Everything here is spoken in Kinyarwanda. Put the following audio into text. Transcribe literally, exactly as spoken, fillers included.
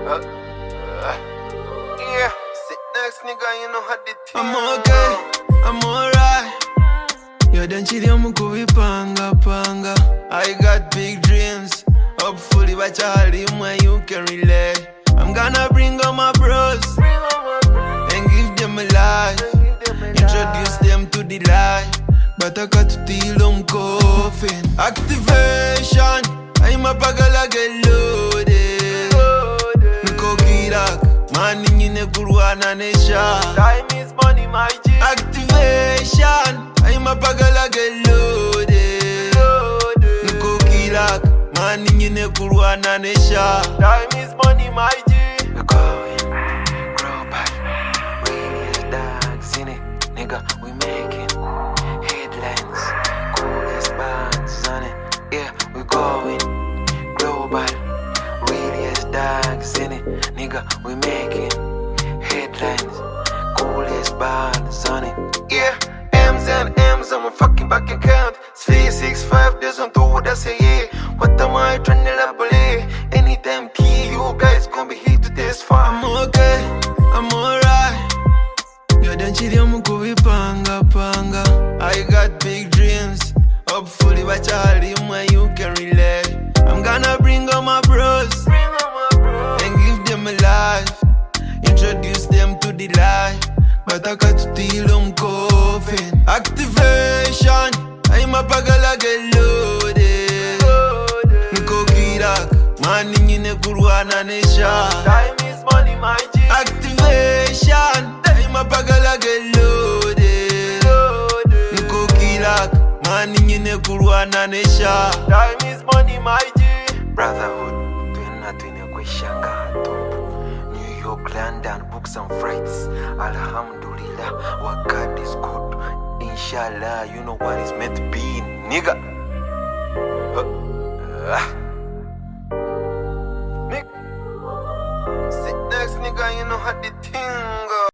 Uh, uh, yeah, sit next nigga, you know how the thing. I'm okay, I'm alright. Yo, don't chill, I'm going panga panga. I got big dreams. Hopefully, by Charlie, when you can relate. I'm gonna bring all my bros and give them a life. Introduce them to the life. But I got to deal on coffin. Activation. I'm a bagala get loaded. Niko kirak. Money in the Kuruana Nesha. Time is money, my G. Activation. I'm a bagala get loaded. Niko kirak. Money in the Kuruana Nesha. Time is money, my G. We're going global. Really dark, seen it, nigga. We making headlines, coolest bands on it. Yeah, we going global. Really as dark, seen it, nigga. We making headlines, coolest bands on it. Yeah, M's and M's, I'm a fucking back account. three six five, there's on two that say yeah. What am I trying to believe? Anytime T, you guys gonna be hit to this far. I'm okay, I'm alright. Yo, don't chill, I'm going panga panga. I got big dreams. Hopefully, by Charlie, when you can relate. I'm gonna bring all my bros and give them a life. Introduce them to the life. But I got to deal on coffin. Activation. I'm a bagala get loaded. Niko kirak. Money in the Kuruana Nesha. Time is money, my G. Activation. I'm a bagala get loaded. Niko kirak. Money in the Kuruana Nesha. Time is money, my G. Brotherhood, twina twina kwishanga top. New York, London, books and flights. Alhamdulillah, what God is good. Inshallah, you know what is meant to be, nigga. Uh, uh. Sit next nigga, you know how the thing.